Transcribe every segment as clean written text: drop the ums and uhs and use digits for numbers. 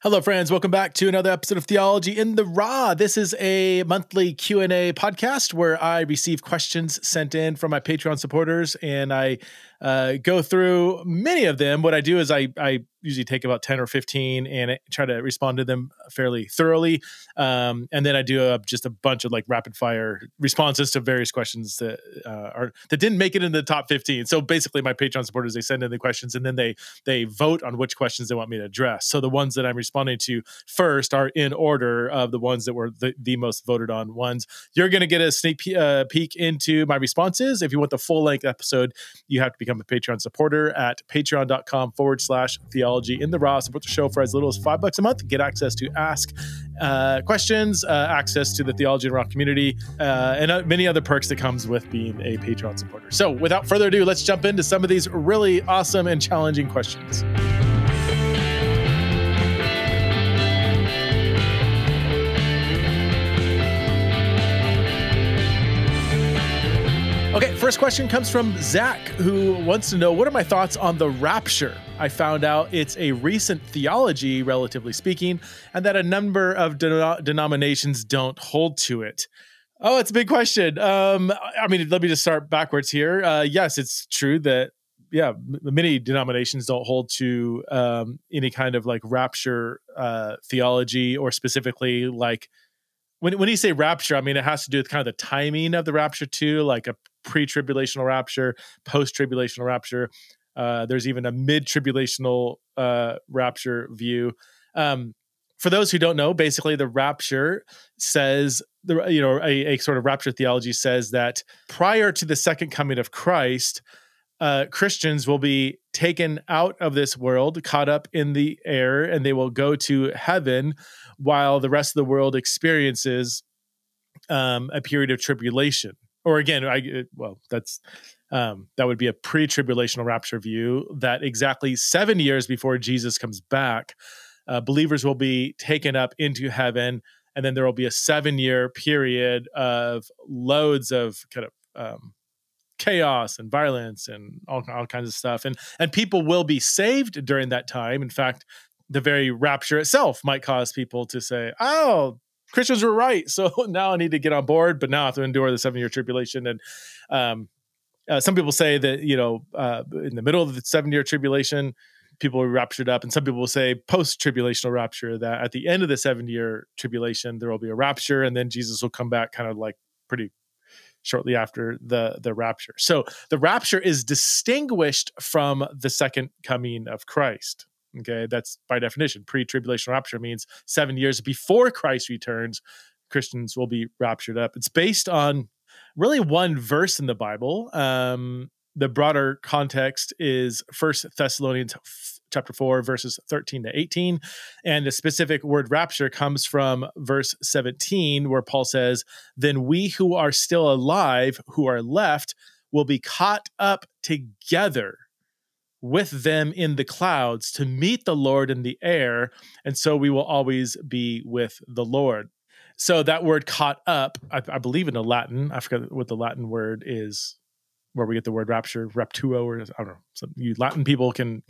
Hello, friends. Welcome back to another episode of Theology in the Raw. This is a monthly Q&A podcast where I receive questions sent in from my Patreon supporters, and I go through many of them. What I do is I usually take about 10 or 15 and try to respond to them fairly thoroughly. And then I do just a bunch of like rapid fire responses to various questions that didn't make it into the top 15. So basically my Patreon supporters, they send in the questions and then they vote on which questions they want me to address. So the ones that I'm responding to first are in order of the ones that were the most voted on ones. You're going to get a sneak peek into my responses. If you want the full length episode, you have to become a Patreon supporter at patreon.com/theology in the Raw. Support the show for as little as $5 a month. Get access to ask questions, access to the Theology in the Raw community, and many other perks that comes with being a Patreon supporter. So without further ado, let's jump into some of these really awesome and challenging questions. Okay, first question comes from Zach, who wants to know, what are my thoughts on the rapture? I found out it's a recent theology, relatively speaking, and that a number of denominations don't hold to it. Oh, it's a big question. Let me just start backwards here. Yes, it's true that, many denominations don't hold to any kind of like rapture theology, or specifically like, when you say rapture, I mean, it has to do with kind of the timing of the rapture too, like a pre-tribulational rapture, post-tribulational rapture. There's even a mid-tribulational rapture view. For those who don't know, basically the rapture says, a sort of rapture theology says that prior to the second coming of Christ, Christians will be taken out of this world, caught up in the air, and they will go to heaven while the rest of the world experiences a period of tribulation. Or again, that would be a pre-tribulational rapture view, that exactly 7 years before Jesus comes back, believers will be taken up into heaven, and then there will be a 7-year period of loads of kind of chaos and violence and all kinds of stuff. And people will be saved during that time. In fact, the very rapture itself might cause people to say, oh, Christians were right, so now I need to get on board, but now I have to endure the 7-year tribulation. And some people say that, in the middle of the 7-year tribulation, people will be raptured up. And some people will say post-tribulational rapture, that at the end of the 7-year tribulation, there will be a rapture, and then Jesus will come back kind of like pretty shortly after the rapture. So the rapture is distinguished from the second coming of Christ. Okay, that's by definition. Pre-tribulational rapture means 7 years before Christ returns, Christians will be raptured up. It's based on really one verse in the Bible. The broader context is 1 Thessalonians chapter 4, verses 13 to 18. And the specific word rapture comes from verse 17, where Paul says, "Then we who are still alive, who are left, will be caught up together with them in the clouds to meet the Lord in the air, and so we will always be with the Lord." So that word "caught up," I believe in the Latin, I forget what the Latin word is, where we get the word rapture, raptuo, or I don't know. So you Latin people can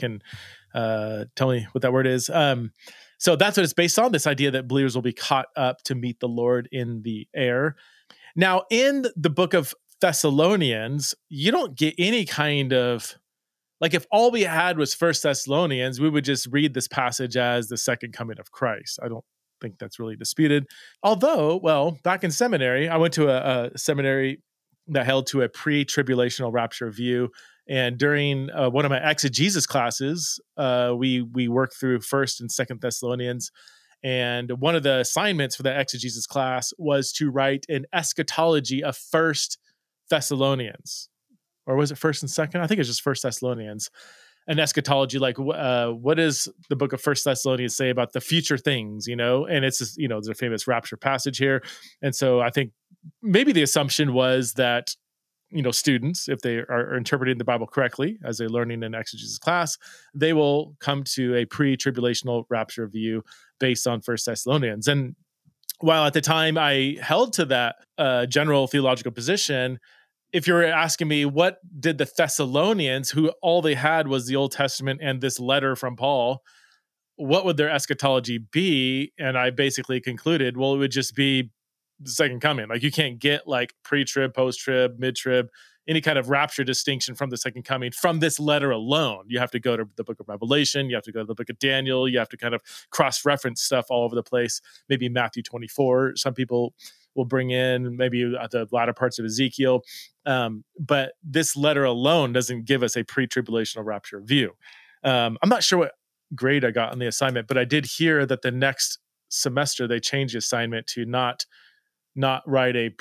tell me what that word is. So that's what it's based on, this idea that believers will be caught up to meet the Lord in the air. Now, in the book of Thessalonians, you don't get any kind of, like, if all we had was 1 Thessalonians, we would just read this passage as the second coming of Christ. I don't think that's really disputed. Although, well, back in seminary, I went to a seminary that held to a pre-tribulational rapture view. And during one of my exegesis classes, we worked through 1st and 2nd Thessalonians. And one of the assignments for the exegesis class was to write an eschatology of 1st Thessalonians. Or was it 1st and 2nd? I think it's just 1st Thessalonians. An eschatology, like what does the book of 1st Thessalonians say about the future things, And it's just, there's a famous rapture passage here. And so I think maybe the assumption was that, students, if they are interpreting the Bible correctly, as they're learning in exegesis class, they will come to a pre-tribulational rapture view based on 1st Thessalonians. And while at the time I held to that general theological position, if you're asking me, what did the Thessalonians, who all they had was the Old Testament and this letter from Paul, what would their eschatology be? And I basically concluded, well, it would just be the second coming. Like, you can't get like pre-trib, post-trib, mid-trib, any kind of rapture distinction from the second coming from this letter alone. You have to go to the book of Revelation, you have to go to the book of Daniel, you have to kind of cross-reference stuff all over the place. Maybe Matthew 24. Some people will bring in maybe the latter parts of Ezekiel. But this letter alone doesn't give us a pre-tribulational rapture view. I'm not sure what grade I got on the assignment, but I did hear that the next semester they changed the assignment to not write a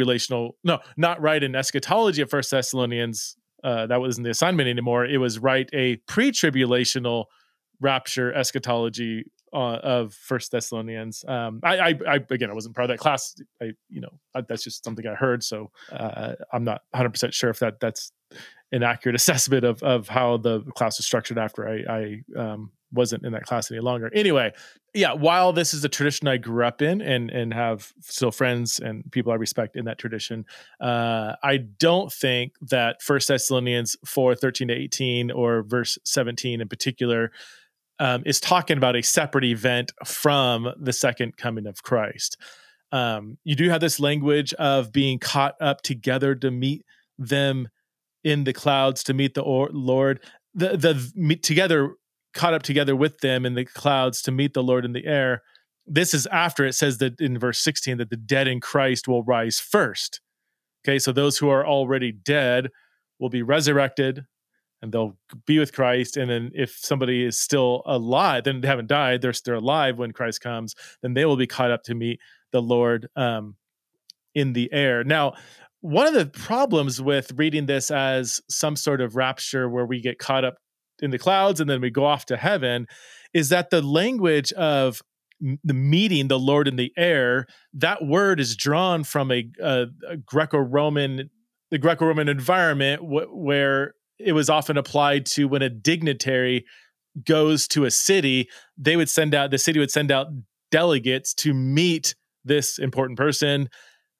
not write an eschatology of First Thessalonians. That wasn't the assignment anymore. It was write a pre-tribulational rapture eschatology of First Thessalonians. I again, I wasn't part of that class. That's just something I heard. So I'm not 100% sure if that's an accurate assessment of how the class was structured after I wasn't in that class any longer. Anyway, yeah, while this is a tradition I grew up in and have still friends and people I respect in that tradition, I don't think that 1 Thessalonians 4:13-18 or verse 17 in particular is talking about a separate event from the second coming of Christ. You do have this language of being caught up together to meet them in the clouds, to meet the Lord, together, caught up together with them in the clouds to meet the Lord in the air. This is after it says that in verse 16 that the dead in Christ will rise first. Okay, so those who are already dead will be resurrected and they'll be with Christ. And then if somebody is still alive, then they haven't died, they're still alive when Christ comes, then they will be caught up to meet the Lord in the air. Now, one of the problems with reading this as some sort of rapture where we get caught up in the clouds and then we go off to heaven is that the language of the meeting the Lord in the air, that word is drawn from a Greco-Roman environment where it was often applied to when a dignitary goes to a city, the city would send out delegates to meet this important person,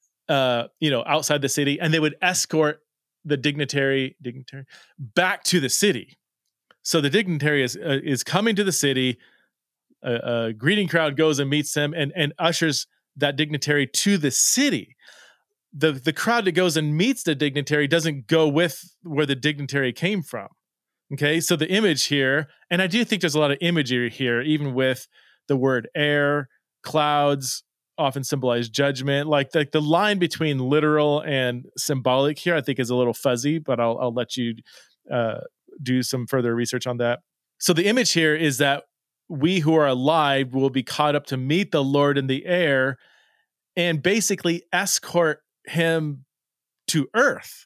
outside the city, and they would escort the dignitary back to the city. So the dignitary is coming to the city. A greeting crowd goes and meets him and ushers that dignitary to the city. The crowd that goes and meets the dignitary doesn't go with where the dignitary came from. Okay, so the image here, and I do think there's a lot of imagery here, even with the word air, clouds often symbolize judgment. Like the line between literal and symbolic here, I think is a little fuzzy, but I'll let you do some further research on that. So the image here is that we who are alive will be caught up to meet the Lord in the air and basically escort him to earth.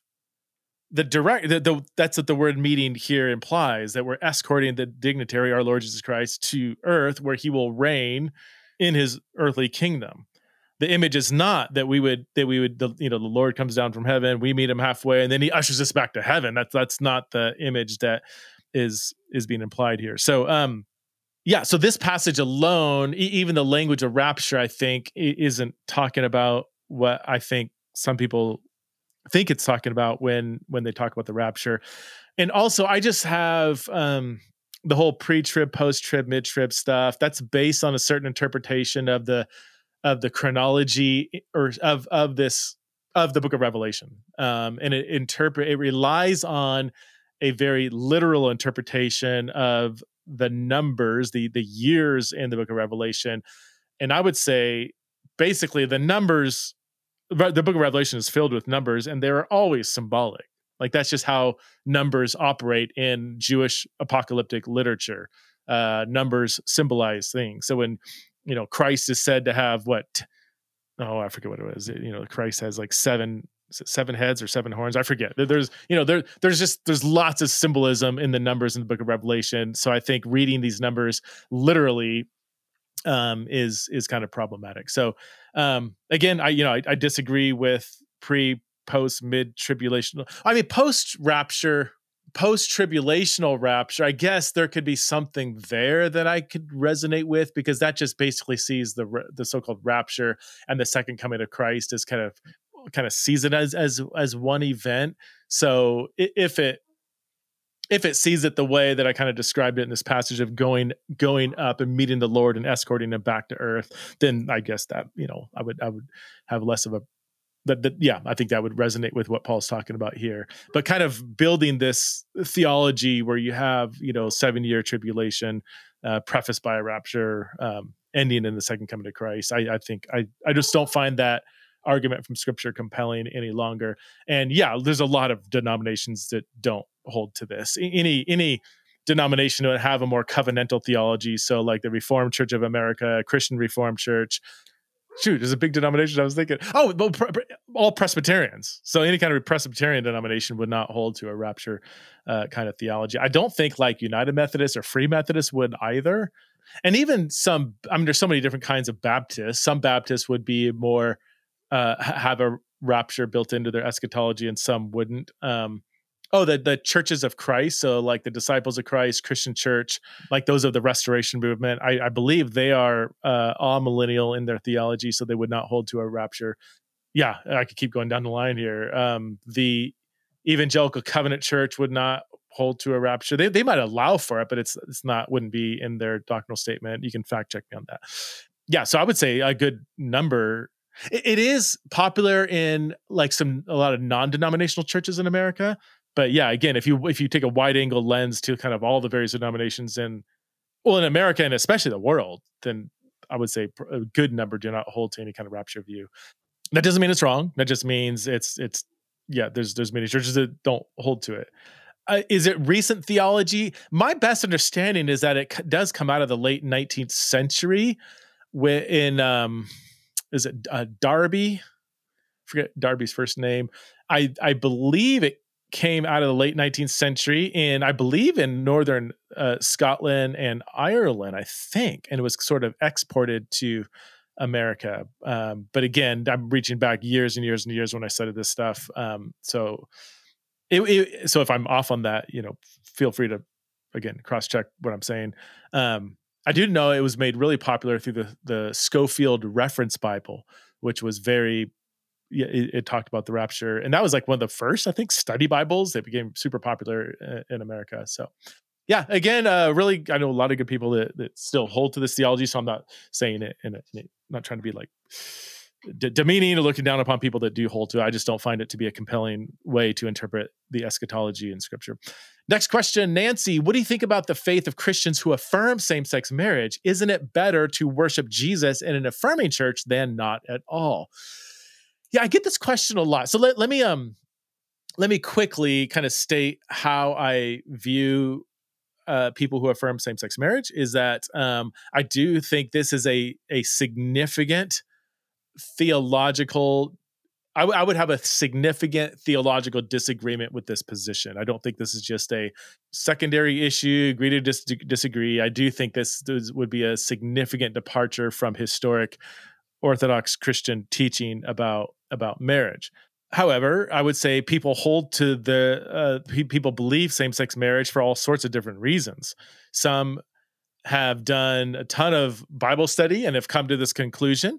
That's what the word meeting here implies, that we're escorting the dignitary, our Lord Jesus Christ, to earth where he will reign in his earthly kingdom. The image is not that the Lord comes down from heaven, we meet him halfway, and then he ushers us back to heaven. That's not the image that is being implied here. So, so this passage alone, even the language of rapture, I think, isn't talking about what I think some people think it's talking about when they talk about the rapture. And also, I just have the whole pre-trib, post-trib, mid-trib stuff. That's based on a certain interpretation of the chronology or of the book of Revelation, and it relies on a very literal interpretation of the numbers, the years in the book of Revelation. And I would say, basically, the book of Revelation is filled with numbers, and they're always symbolic. Like, that's just how numbers operate in Jewish apocalyptic literature. Numbers symbolize things. So when Christ is said to have I forget what it was. Christ has like seven heads or seven horns. I forget. There's lots of symbolism in the numbers in the book of Revelation. So I think reading these numbers literally is kind of problematic. So again, I disagree with post, mid tribulational. I mean, post tribulational rapture. I guess there could be something there that I could resonate with, because that just basically sees the so-called rapture and the second coming of Christ as kind of sees it as one event. So if if it sees it the way that I kind of described it in this passage of going up and meeting the Lord and escorting him back to earth, then I guess that, I would have less of a yeah, I think that would resonate with what Paul's talking about here. But kind of building this theology where you have, 7-year tribulation, prefaced by a rapture, ending in the second coming of Christ. I think I just don't find that argument from Scripture compelling any longer. And yeah, there's a lot of denominations that don't hold to this. Any denomination would have a more covenantal theology. So like the Reformed Church of America, Christian Reformed Church. Shoot, there's a big denomination I was thinking. Oh, well, all Presbyterians. So any kind of Presbyterian denomination would not hold to a rapture kind of theology. I don't think like United Methodists or Free Methodists would either. And even there's so many different kinds of Baptists. Some Baptists would be more, have a rapture built into their eschatology, and some wouldn't. The churches of Christ, so like the Disciples of Christ, Christian Church, like those of the Restoration Movement, I believe they are all millennial in their theology, so they would not hold to a rapture. Yeah, I could keep going down the line here. The Evangelical Covenant Church would not hold to a rapture. They might allow for it, but it's wouldn't be in their doctrinal statement. You can fact check me on that. Yeah, so I would say a good number. It is popular in like a lot of non-denominational churches in America. But yeah, again, if you take a wide angle lens to kind of all the various denominations in America and especially the world, then I would say a good number do not hold to any kind of rapture view. That doesn't mean it's wrong. That just means it's there's many churches that don't hold to it. Is it recent theology? My best understanding is that it does come out of the late 19th century is it Darby? Forget Darby's first name. I believe it came out of the late 19th century I believe in northern Scotland and Ireland, I think, and it was sort of exported to America. But again, I'm reaching back years and years and years when I studied this stuff. So if I'm off on that, feel free to, again, cross-check what I'm saying. I do know it was made really popular through the Scofield Reference Bible, which was it talked about the rapture. And that was like one of the first, I think, study Bibles that became super popular in America. So yeah, again, really, I know a lot of good people that still hold to this theology. So I'm not saying it not trying to be like demeaning or looking down upon people that do hold to it. I just don't find it to be a compelling way to interpret the eschatology in Scripture. Next question, Nancy, what do you think about the faith of Christians who affirm same-sex marriage? Isn't it better to worship Jesus in an affirming church than not at all? Yeah, I get this question a lot. So let me quickly kind of state how I view people who affirm same-sex marriage. Is that I do think this is a significant theological. I would have a significant theological disagreement with this position. I don't think this is just a secondary issue. Agree to disagree. I do think this would be a significant departure from historic Orthodox Christian teaching about marriage. However, I would say people hold to people believe same-sex marriage for all sorts of different reasons. Some have done a ton of Bible study and have come to this conclusion,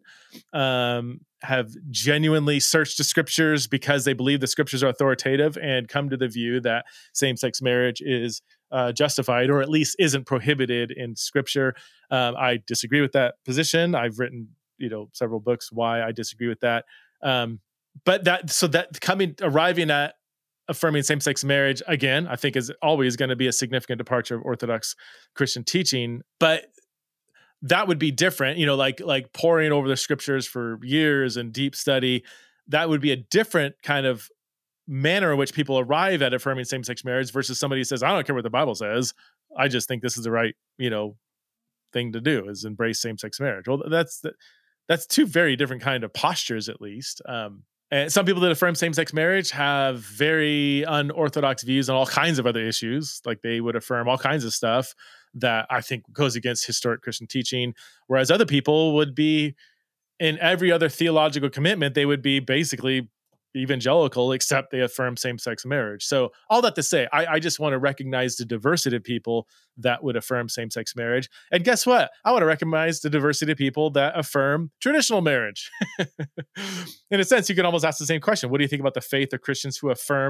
have genuinely searched the Scriptures because they believe the Scriptures are authoritative and come to the view that same-sex marriage is justified, or at least isn't prohibited in Scripture. I disagree with that position. I've written several books why I disagree with that. But arriving at affirming same-sex marriage, again, I think is always going to be a significant departure of Orthodox Christian teaching. But that would be different, like poring over the Scriptures for years and deep study. That would be a different kind of manner in which people arrive at affirming same-sex marriage versus somebody who says, I don't care what the Bible says. I just think this is the right, thing to do, is embrace same-sex marriage. Well, that's two very different kind of postures, at least. And some people that affirm same-sex marriage have very unorthodox views on all kinds of other issues. Like they would affirm all kinds of stuff that I think goes against historic Christian teaching. Whereas other people would be, in every other theological commitment, they would be basically evangelical, except they affirm same-sex marriage. So all that to say, I just want to recognize the diversity of people that would affirm same-sex marriage. And guess what? I want to recognize the diversity of people that affirm traditional marriage. In a sense, you can almost ask the same question. What do you think about the faith of Christians who affirm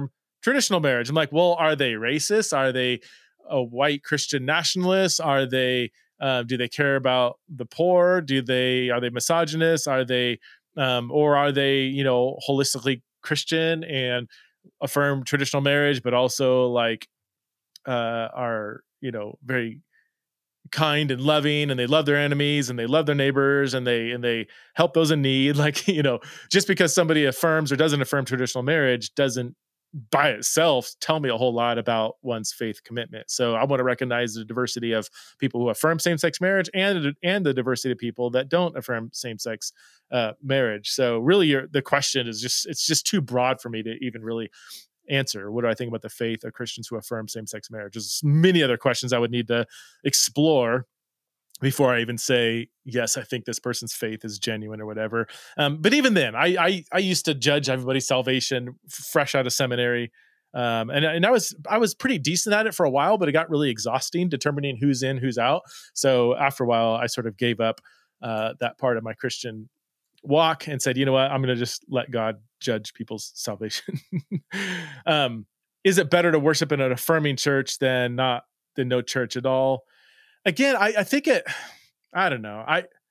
traditional marriage. I'm like, well, are they racist? Are they a white Christian nationalists? Are they do they care about the poor? Are they misogynist? Are they or are they, holistically Christian and affirm traditional marriage, but also like are, very kind and loving, and they love their enemies and they love their neighbors, and they help those in need. Like, just because somebody affirms or doesn't affirm traditional marriage doesn't by itself tell me a whole lot about one's faith commitment. So I want to recognize the diversity of people who affirm same-sex marriage and the diversity of people that don't affirm same-sex marriage. So really the question is it's just too broad for me to even really answer. What do I think about the faith of Christians who affirm same-sex marriage? There's many other questions I would need to explore before I even say, yes, I think this person's faith is genuine or whatever. But even then, I used to judge everybody's salvation fresh out of seminary. And I was pretty decent at it for a while, but it got really exhausting determining who's in, who's out. So after a while, I sort of gave up that part of my Christian walk and said, you know what, I'm going to just let God judge people's salvation. Is it better to worship in an affirming church than no church at all? Again, I think I don't know.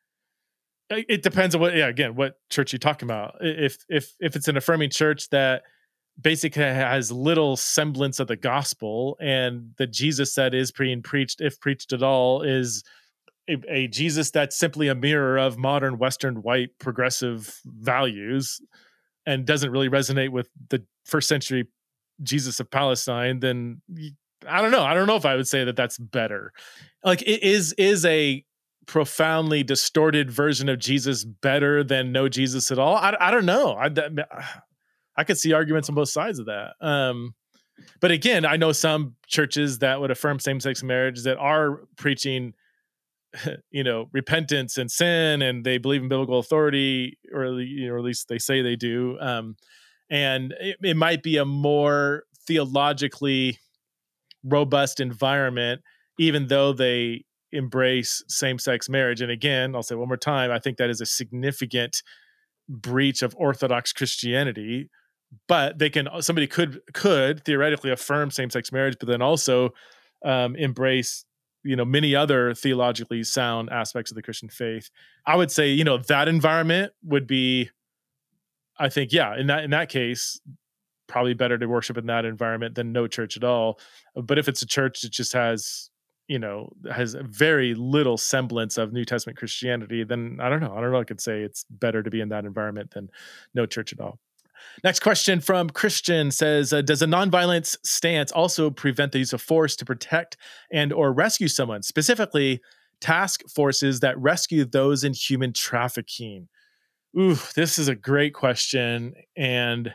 It depends on what church you're talking about. If it's an affirming church that basically has little semblance of the gospel, and the Jesus that is being preached, if preached at all, is a Jesus that's simply a mirror of modern Western white progressive values and doesn't really resonate with the first century Jesus of Palestine, then I don't know. I don't know if I would say that that's better. Like, is a profoundly distorted version of Jesus better than no Jesus at all? I don't know. I could see arguments on both sides of that. But again, I know some churches that would affirm same-sex marriage that are preaching, repentance and sin, and they believe in biblical authority, or at least they say they do. And it might be a more theologically robust environment, even though they embrace same-sex marriage. And again, I'll say one more time, I think that is a significant breach of Orthodox Christianity. But somebody could theoretically affirm same-sex marriage, but then also embrace many other theologically sound aspects of the Christian faith. I would say that environment would be, I think, in that case, probably better to worship in that environment than no church at all. But if it's a church that just has very little semblance of New Testament Christianity, then I don't know. I could say it's better to be in that environment than no church at all. Next question from Christian says, does a nonviolence stance also prevent the use of force to protect and or rescue someone, specifically task forces that rescue those in human trafficking? Ooh, this is a great question. And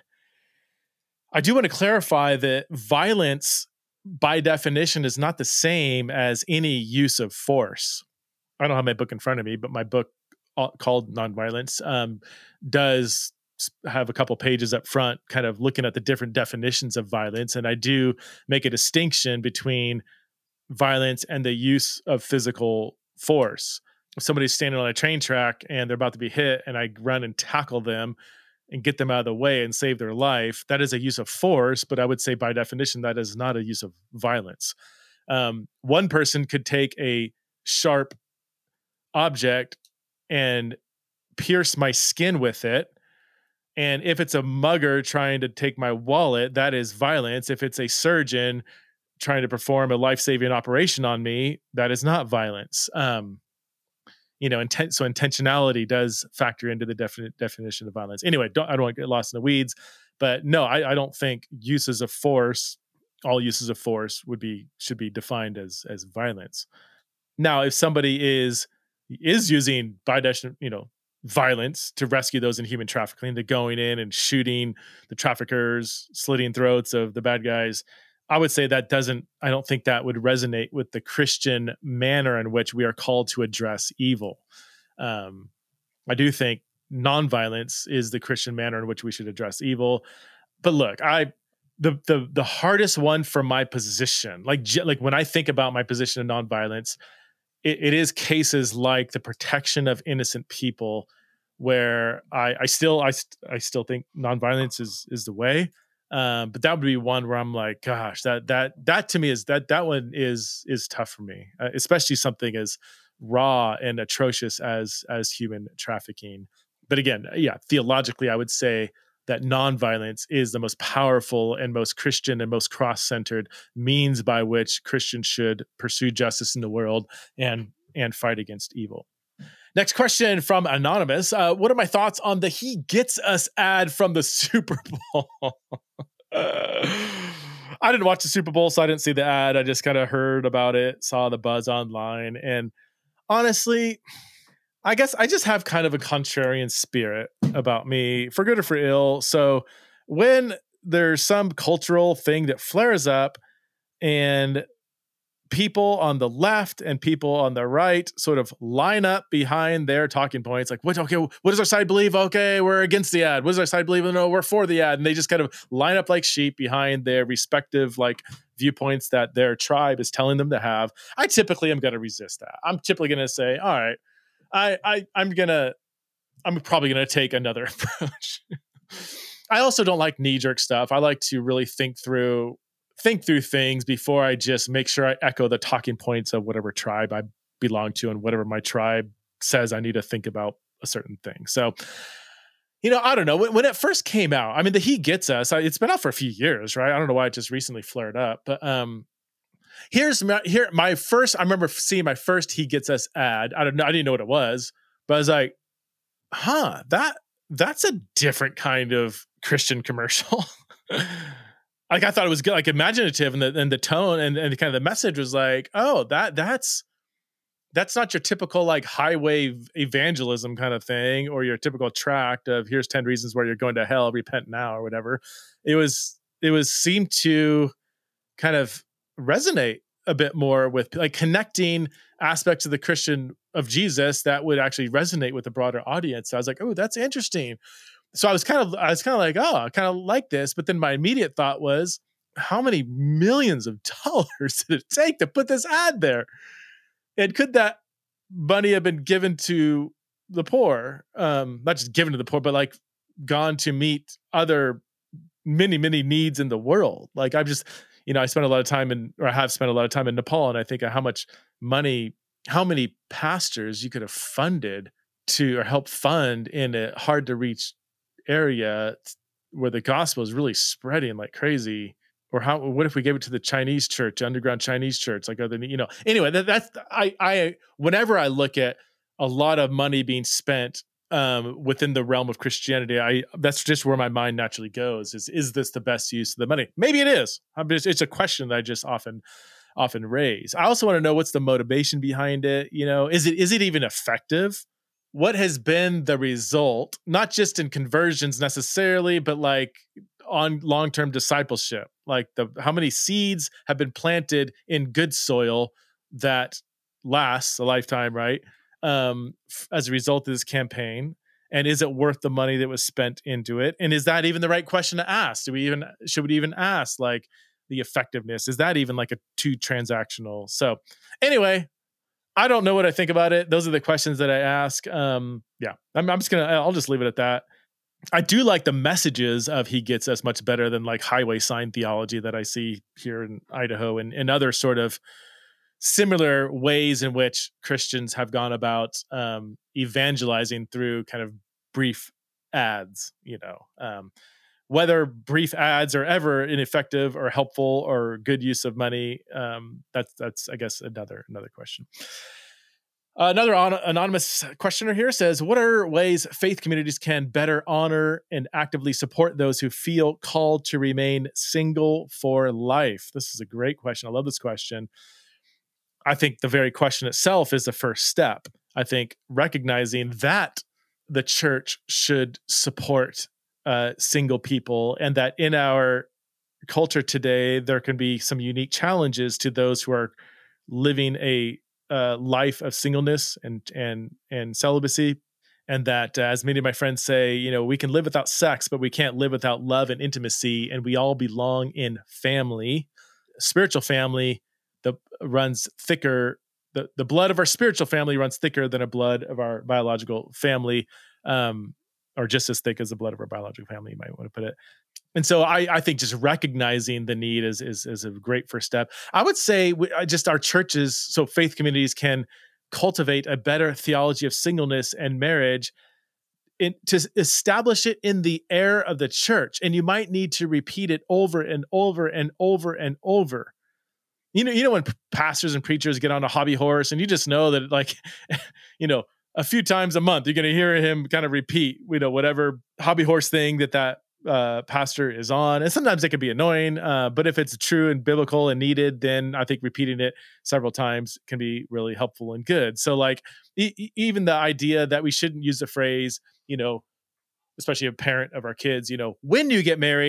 I do want to clarify that violence, by definition, is not the same as any use of force. I don't have my book in front of me, but my book called Nonviolence does have a couple pages up front kind of looking at the different definitions of violence. And I do make a distinction between violence and the use of physical force. If somebody's standing on a train track and they're about to be hit and I run and tackle them and get them out of the way and save their life, that is a use of force. But I would say by definition, that is not a use of violence. One person could take a sharp object and pierce my skin with it. And if it's a mugger trying to take my wallet, that is violence. If it's a surgeon trying to perform a life-saving operation on me, that is not violence. So intentionality does factor into the definition of violence. Anyway, I don't want to get lost in the weeds, but no, I don't think uses of force, all uses of force should be defined as violence. Now, if somebody is using by definition, violence to rescue those in human trafficking, to going in and shooting the traffickers, slitting throats of the bad guys, I would say I don't think that would resonate with the Christian manner in which we are called to address evil. I do think nonviolence is the Christian manner in which we should address evil. But look, the hardest one for my position, like when I think about my position in nonviolence, it is cases like the protection of innocent people, where I still think nonviolence is the way. But that would be one where I'm like, gosh, that to me is that one is tough for me, especially something as raw and atrocious as human trafficking. But again, yeah, theologically, I would say that nonviolence is the most powerful and most Christian and most cross-centered means by which Christians should pursue justice in the world and fight against evil. Next question from Anonymous. What are my thoughts on the He Gets Us ad from the Super Bowl? I didn't watch the Super Bowl, so I didn't see the ad. I just kind of heard about it, saw the buzz online. And honestly, I guess I just have kind of a contrarian spirit about me, for good or for ill. So when there's some cultural thing that flares up and people on the left and people on the right sort of line up behind their talking points, like, what does our side believe? Okay, we're against the ad. What does our side believe? No, we're for the ad. And they just kind of line up like sheep behind their respective like viewpoints that their tribe is telling them to have. I typically am going to resist that. I'm typically going to say, all right, I'm probably going to take another approach. I also don't like knee-jerk stuff. I like to really think through things before I just make sure I echo the talking points of whatever tribe I belong to and whatever my tribe says I need to think about a certain thing. So, I don't know. When it first came out, I mean, the He Gets Us, it's been out for a few years, right? I don't know why it just recently flared up, but I remember seeing my first He Gets Us ad. I didn't know what it was, but I was like, that's a different kind of Christian commercial. Like I thought it was good, like imaginative, and the tone and kind of the message was like, oh, that's not your typical like highway evangelism kind of thing, or your typical tract of here's 10 reasons why you're going to hell, repent now, or whatever. It seemed to kind of resonate a bit more with like connecting aspects of the Christian of Jesus that would actually resonate with the broader audience. So I was like, oh, that's interesting. So I was kind of like, oh, I kind of like this. But then my immediate thought was, how many millions of dollars did it take to put this ad there? And could that money have been given to the poor? Not just given to the poor, but like gone to meet other many, many needs in the world. Like I've just, I spent a lot of time I have spent a lot of time in Nepal. And I think of how much money, how many pastors you could have funded to or help fund in a hard to reach area where the gospel is really spreading like crazy. Or what if we gave it to the Chinese church, underground Chinese church, like other, anyway, that's whenever I look at a lot of money being spent within the realm of Christianity, that's just where my mind naturally goes is this the best use of the money? Maybe it is. It's a question that I just often raise. I also want to know what's the motivation behind it. Is it even effective? What has been the result, not just in conversions necessarily, but like on long-term discipleship, like how many seeds have been planted in good soil that lasts a lifetime, right? As a result of this campaign, and is it worth the money that was spent into it? And is that even the right question to ask? Should we even ask like the effectiveness? Is that even like a too transactional? So anyway, I don't know what I think about it. Those are the questions that I ask. I'm I'll just leave it at that. I do like the messages of He Gets Us much better than like highway sign theology that I see here in Idaho and other sort of similar ways in which Christians have gone about evangelizing through kind of brief ads, whether brief ads are ever ineffective or helpful or good use of money. That's I guess another question. Another anonymous questioner here says, what are ways faith communities can better honor and actively support those who feel called to remain single for life? This is a great question. I love this question. I think the very question itself is the first step. I think recognizing that the church should support single people, and that in our culture today, there can be some unique challenges to those who are living a life of singleness and celibacy. And that, as many of my friends say, we can live without sex, but we can't live without love and intimacy. And we all belong in family, spiritual family that runs thicker. The blood of our spiritual family runs thicker than the blood of our biological family, or just as thick as the blood of our biological family, you might want to put it. And so I think just recognizing the need is a great first step. I would say just our churches, so faith communities, can cultivate a better theology of singleness and marriage to establish it in the air of the church. And you might need to repeat it over and over and over and over. You know when pastors and preachers get on a hobby horse, and you just know that, like, a few times a month you're going to hear him kind of repeat, whatever hobby horse thing that pastor is on. And sometimes it can be annoying, but if it's true and biblical and needed, then I think repeating it several times can be really helpful and good. So, like, even the idea that we shouldn't use the phrase, especially a parent of our kids, when you get married, ...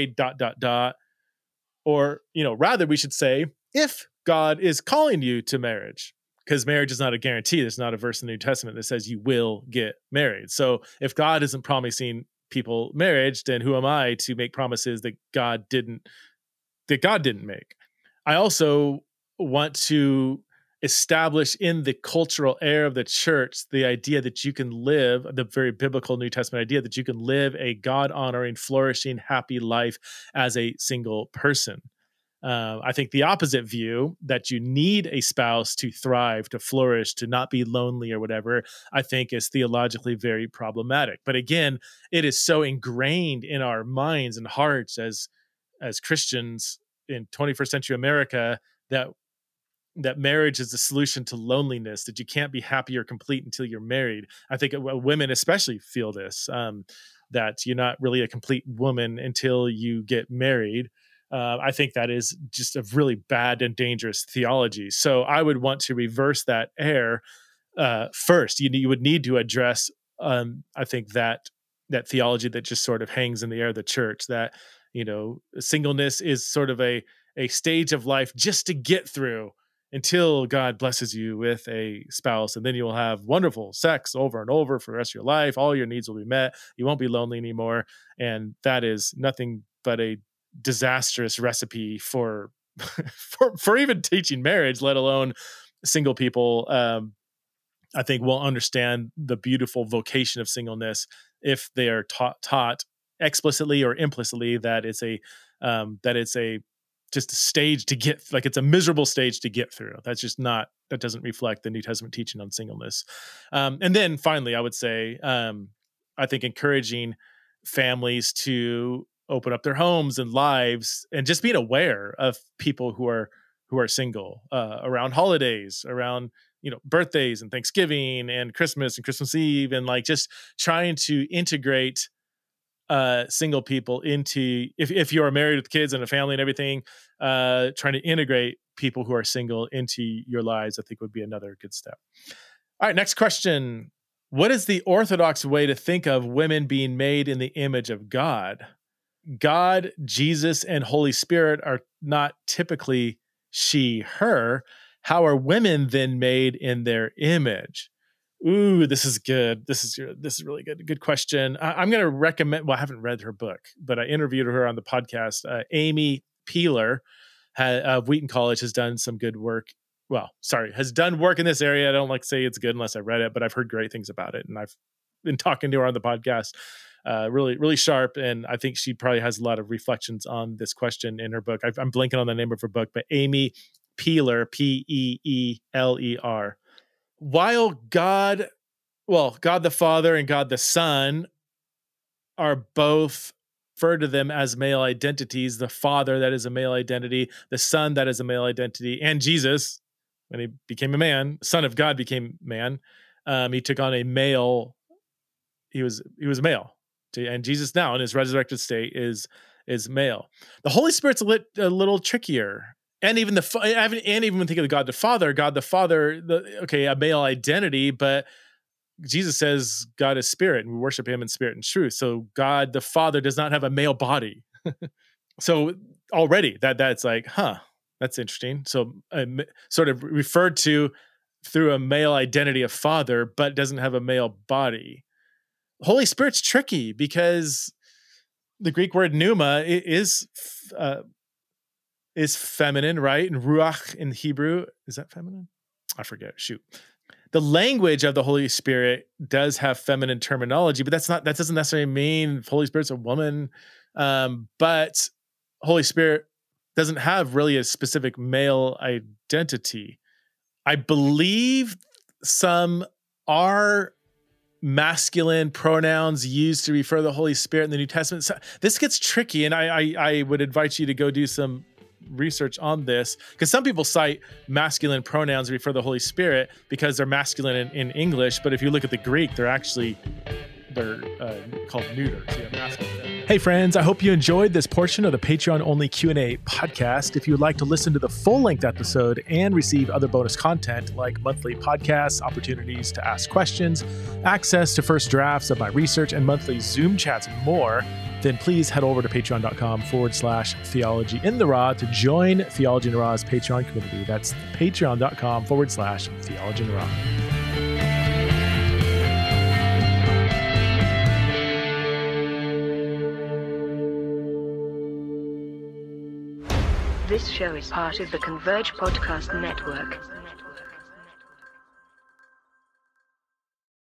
Or, rather we should say, if God is calling you to marriage, because marriage is not a guarantee. There's not a verse in the New Testament that says you will get married. So if God isn't promising people marriage, then who am I to make promises that God didn't make? I also want to establish in the cultural air of the church the idea that you can live, the very biblical New Testament idea that you can live a God-honoring, flourishing, happy life as a single person. I think the opposite view, that you need a spouse to thrive, to flourish, to not be lonely or whatever, I think is theologically very problematic. But again, it is so ingrained in our minds and hearts as Christians in 21st century America that marriage is the solution to loneliness, that you can't be happy or complete until you're married. I think women especially feel this, that you're not really a complete woman until you get married. I think that is just a really bad and dangerous theology. So I would want to reverse that error first. You would need to address, I think, that theology that just sort of hangs in the air of the church, that, singleness is sort of a stage of life just to get through until God blesses you with a spouse, and then you will have wonderful sex over and over for the rest of your life. All your needs will be met. You won't be lonely anymore. And that is nothing but a disastrous recipe for for even teaching marriage, let alone single people. I think will understand the beautiful vocation of singleness if they are taught explicitly or implicitly that it's a just a stage to get, like, it's a miserable stage to get through. That doesn't reflect the New Testament teaching on singleness. And then finally, I would say, I think encouraging families to open up their homes and lives, and just being aware of people who are single around holidays, around birthdays and Thanksgiving and Christmas Eve, and like just trying to integrate single people into, if you are married with kids and a family and everything, trying to integrate people who are single into your lives, I think would be another good step. All right, next question. What is the Orthodox way to think of women being made in the image of God? God, Jesus, and Holy Spirit are not typically she, her. How are women then made in their image? Ooh, this is good. This is really good. Good question. I'm going to recommend, well, I haven't read her book, but I interviewed her on the podcast. Amy Peeler of Wheaton College has done some good work. Has done work in this area. I don't like to say it's good unless I read it, but I've heard great things about it. And I've been talking to her on the podcast. Really, really sharp. And I think she probably has a lot of reflections on this question in her book. I'm blanking on the name of her book, but Amy Peeler, Peeler. While God the Father and God the Son are both referred to them as male identities, the Father, that is a male identity, the Son, that is a male identity, and Jesus, when he became a man, Son of God became man, he took on a male, he was male. And Jesus now in his resurrected state is male. The Holy Spirit's a little trickier. And even even think of God the Father, a male identity, but Jesus says God is spirit and we worship him in spirit and truth. So God the Father does not have a male body. So already that's like, that's interesting. So sort of referred to through a male identity of Father, but doesn't have a male body. Holy Spirit's tricky because the Greek word pneuma is feminine, right? And ruach in Hebrew, is that feminine? I forget. Shoot. The language of the Holy Spirit does have feminine terminology, but that doesn't necessarily mean the Holy Spirit's a woman. But Holy Spirit doesn't have really a specific male identity. I believe some are masculine pronouns used to refer to the Holy Spirit in the New Testament. So this gets tricky, and I would invite you to go do some research on this, because some people cite masculine pronouns to refer to the Holy Spirit because they're masculine in English, but if you look at the Greek, they're called neuters. Hey friends, I hope you enjoyed this portion of the Patreon-only Q&A podcast. If you would like to listen to the full-length episode and receive other bonus content like monthly podcasts, opportunities to ask questions, access to first drafts of my research, and monthly Zoom chats and more, then please head over to patreon.com/Theology in the Raw to join Theology in the Raw's Patreon community. That's patreon.com/Theology in the Raw. This show is part of the Converge Podcast Network.